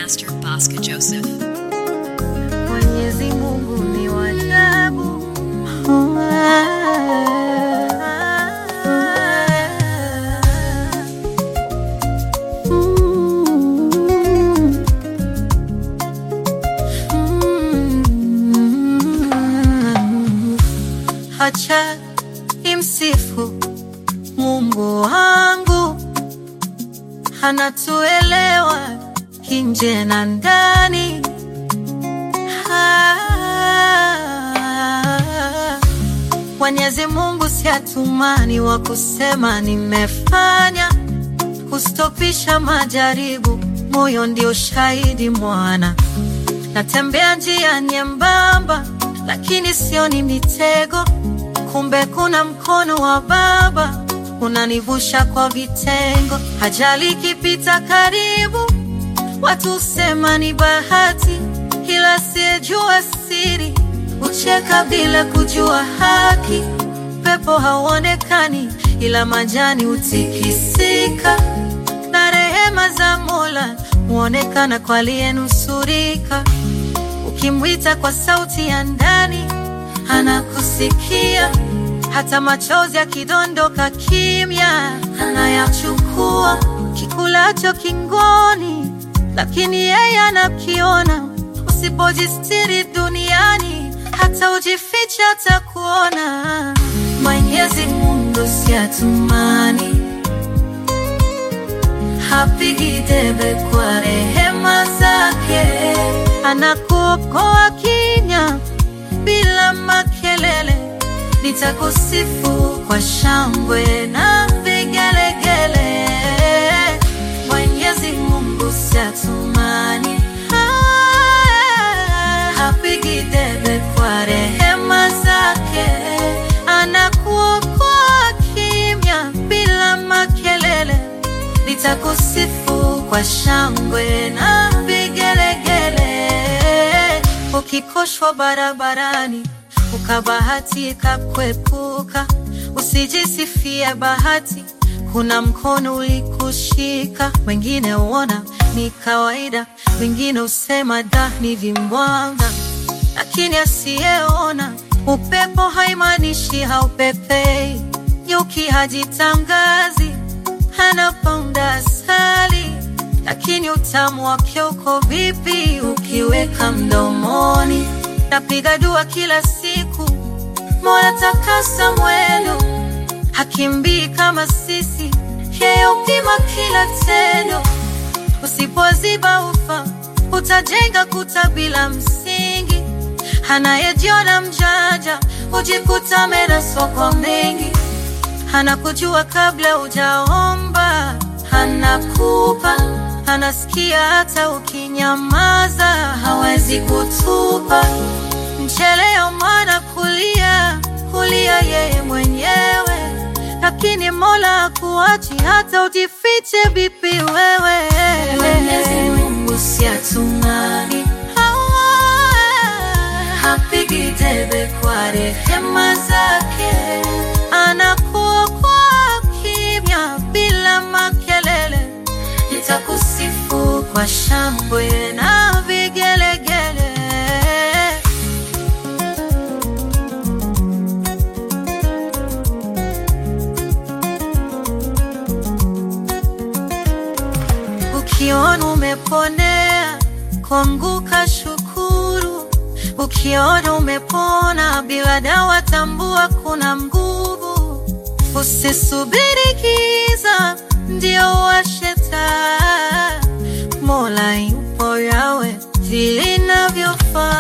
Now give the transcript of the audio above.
Pastor Bosco Joseph. Mwenyezi Mungu ni wa ajabu. Acha imsifu Mungu wangu, anatuelewa nje na ndani. Mwenyezi Mungu si atumani wa kusema nimefanya, kustopisha majaribu, moyo ndio shahidi mwana. Natembea njia nyembamba, lakini sioni mitego, kumbe kuna mkono wa Baba unanivusha kwa vitengo. Ajali kipita karibu, watu sema ni bahati, ila sijua siri, ucheka bila kujua haki. Pepo hauonekani, ila majani utikisika, na rehema za Mola huonekana kwa aliyenusurika. Ukimwita kwa sauti ya ndani, anakusikia. Hata machozi yakidondoka kimya, anayachukua. Kikulacho kingoni, lakini yeye anakiona. Usipojistiri duniani, hata ujifiche atakuona. Mwenyezi Mungu si atumani, hapigi debe kwa rehema zake. Anakuokoa kinya bila makelele, nitakusifu kwa shangwe na vigelegele. Mwenyezi Mungu si atumani, hapigi debe kwa rehema zake. Anakuokoa kimya bila makelele, nitakusifu kwa shangwe na vigelegele. Ukikoshwa barabarani, ukabahatika kwepuka, usijisifie bahati, kuna mkono ulikushika. Wengine uona ni kawaida, wengine usema da ni vimbwanga, lakini asiyeona upepo haimanishi haupepei. Nyuki hajitangazi, anaponda asali, lakini utamu wake uko vipi ukiweka mdomoni. Napiga dua kila siku, Mola takasa mwendo, hakimbii kama sisi, yeye upima kila tendo. Usipoziba ufa, utajenga kuta bila msingi. Anayejiona mjanja, ujikuta menaswa kwa mengi. Anakujua kabla hujaomba, anakupa. Anasikia hata ukinyamaza, hawezi kutupa. Mcheleo mwana kulia yeye mwenyewe, lakini Mola hakuachi hata ujifiche vipi wewe. Mwenyezi Mungu si atumani, hapigi debe kwa rehema zake. Anakuokoa kimya bila makelele, nitakusifu kwa shangwe na vigelegele. Ukiona umeponea, kuanguka shukuru. Ukiona umepona bila dawa, tambua kuna nguvu. Usisubiri giza ndio washe taa, Mola yupo yawe vile inavyofaa.